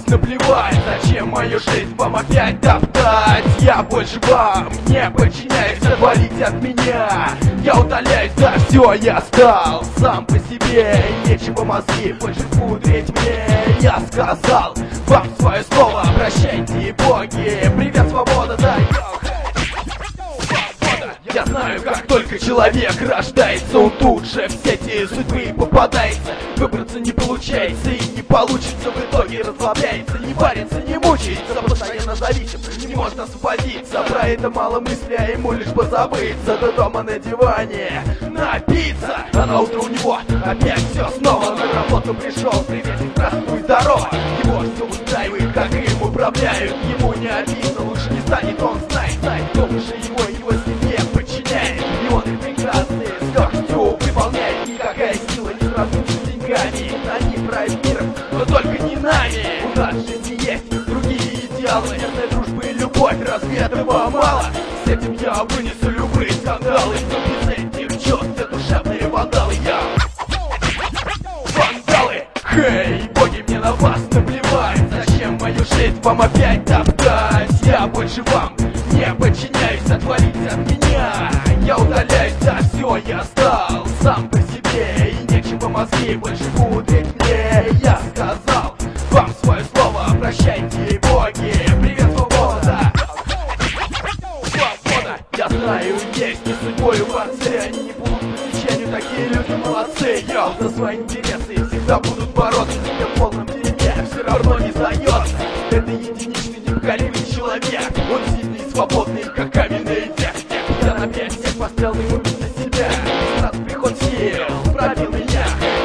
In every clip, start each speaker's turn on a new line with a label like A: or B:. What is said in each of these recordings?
A: наплевать. Зачем мою жизнь вам опять топтать? Я больше вам не подчиняюсь, отвалите от меня. Я удаляюсь, да все, я стал сам по себе. И нечего мозги больше пудрить мне. Я сказал вам свое слово, прощайте, боги. Привет, свобода, да, я знаю, как только человек рождается, он тут же в сети судьбы попадается. Выбраться не получается и не получится, в итоге расслабляется. Не парится, не мучается, постоянно зависим, не может освободиться. Про это мало мысли, а ему лишь бы забыться. До дома на диване напиться, а на утро у него опять все снова. На работу пришел, привет, здравствуй, здорово. Его все устраивает, как им управляют. Ему не обидно, лучше не станет, он знает, кто выше его себе подчиняет. И он их прекрасный с легкостью выполняет. Никакая сила не сравнится с деньгами. Они правят миром, но только не нами. У нас в жизни есть другие идеалы, верная дружба и любовь, разве этого мало? С этим я вынесу любые скандалы. Но без этих чувств я душевные вандалы. Я вандалы. Хей, боги, мне на вас наплевать. Зачем мою жизнь вам опять топтать? Я больше вам не подчиняюсь, отвалите от меня. Я удаляюсь, да все, я стал сам по себе. И нечего мозги больше пудрить мне. Я сказал вам свое слово, прощайте, боги. Привет, свобода. Свобода. Я знаю, есть не судьбой в отце. Они не будут по течению, такие люди молодцы. Я за свои интересы всегда будут бороться. Я в полном дерьме, все равно не сдается. Это единичный непоколебимый человек. Он сильный и свободный, как каменный век. Я на 5 всех поставил и убить на себя. Сразу приход сил пробил меня.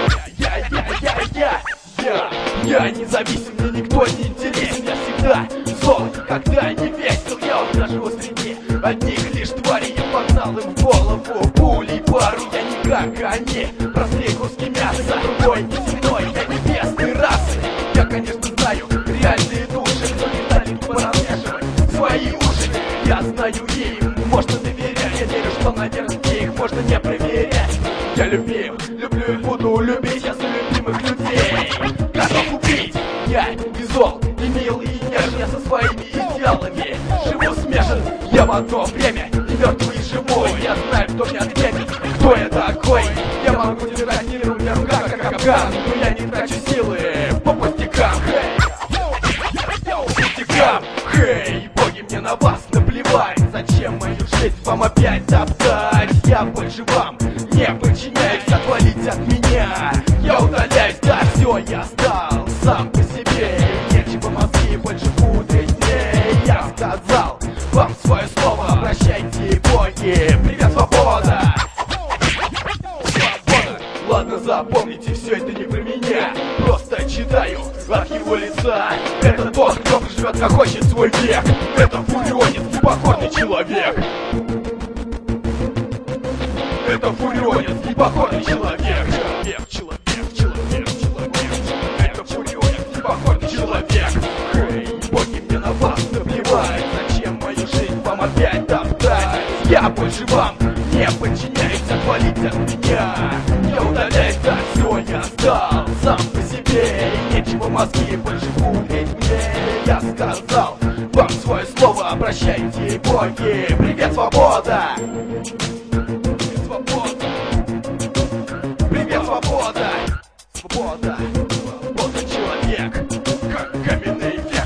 A: Я независим, мне никто не интересен. Я всегда зол, никогда не весел. Я вот даже среди одних лишь тварей. Я погнал им в голову пулей пару. Я не как они, простые куски мяса. Другой неземной, я небесной расы. Я, конечно, знаю реальные души, но не дали поразмешивать свои уши. Я знаю им, можно доверять. Я верю, что, наверное, их можно не проверять. Я любим, люблю и буду любить. Я за любимых людей готов убить. Я и зол, и мил, и нежен. Я со своими идеалами живу смешан. Я в одно время и мертвый, и живой. Я знаю, кто мне ответит, кто я такой. Я могу держать мир у меня в руках, как капкан, но я не трачу силы по пустякам. Хей, боги, мне на вас наплевать. Зачем мою жизнь вам опять топтать? Я больше вам не подчиняюсь, отвалите от меня. Я удаляюсь, да все, я стал сам по себе. Нечего мозги больше пудрить мне. Я сказал вам свое слово, прощайте, боги. Привет, свобода. Свобода. Ладно, запомните, все это не про меня. Просто читаю от его лица. Это тот, кто живет, как хочет свой век. Это фурионец, непокорный человек. Это фурионец, непокорный человек. Человек. Это фурионец, непокорный человек. Хей, боги, мне на вас наплевать. Зачем мою жизнь вам опять топтать? Я больше вам не подчиняюсь, отвалите от меня. Я удаляюсь, да все, я стал сам по себе. И нечего мозги больше пудрить мне. Я сказал вам свое слово, обращайте, боги. Привет, свобода. Привет, свобода. Свобода. Свобода, человек. Как каменный век.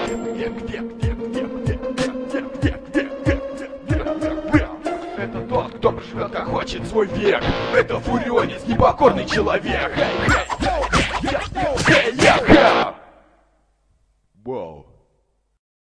A: Это тот, кто живет, как хочет свой век. Это фурионец, непокорный человек. Wow.